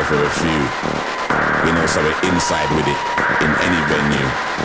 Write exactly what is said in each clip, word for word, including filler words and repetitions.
for a few. You know, so we're inside with it in any venue.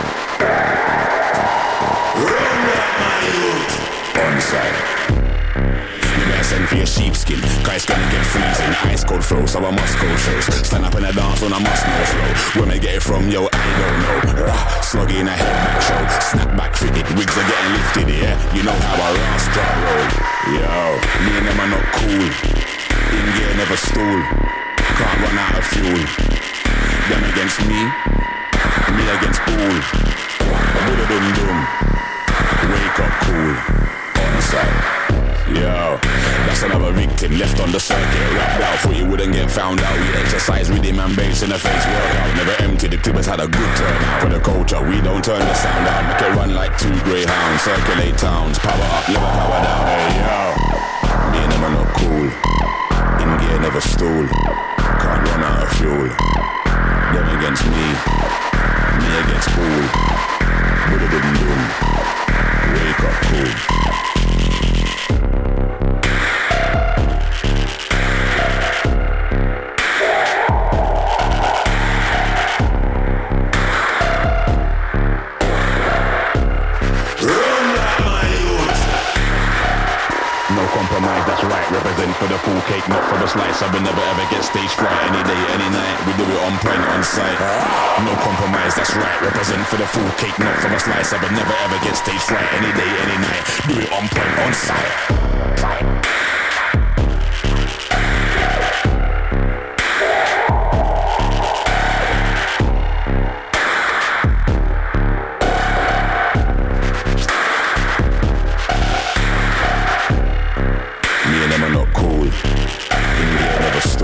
Run like my youth. On side. You better send for your sheepskin, cause it's gonna get freezing. Ice cold flow, so I must go shows. Stand up in the dance when I must know flow. Where me get it from, yo, I don't know. Rah, sluggy in a head back show. Snap back fitted, wigs are getting lifted, yeah. You know how I rust drop roll. Yo, me and them are not cool. In gear never stool. Can't run out of fuel. Them against me, me against all. Boom boom boom. Wake up cool. On side. Yo, that's another victim left on the circuit. Wrapped out for you wouldn't get found out. We exercise with him and bass in the face workout. Never empty, the tubers had a good turnout. For the culture, we don't turn the sound out. Make it run like two greyhounds. Circulate towns, power up, never power down. Hey yo, me and them are not cool. In gear never stool. Can't run out of fuel. Them against me, me against cool. Boom boom boom. Wake up cool. Compromise, that's right, represent for the full cake, not for the slice. I will never ever get stage fright. Any day, any night, we do it on point, on site. No compromise, that's right, represent for the full cake, not for the slice. I will never ever get stage fright. Any day, any night, do it on point, on site.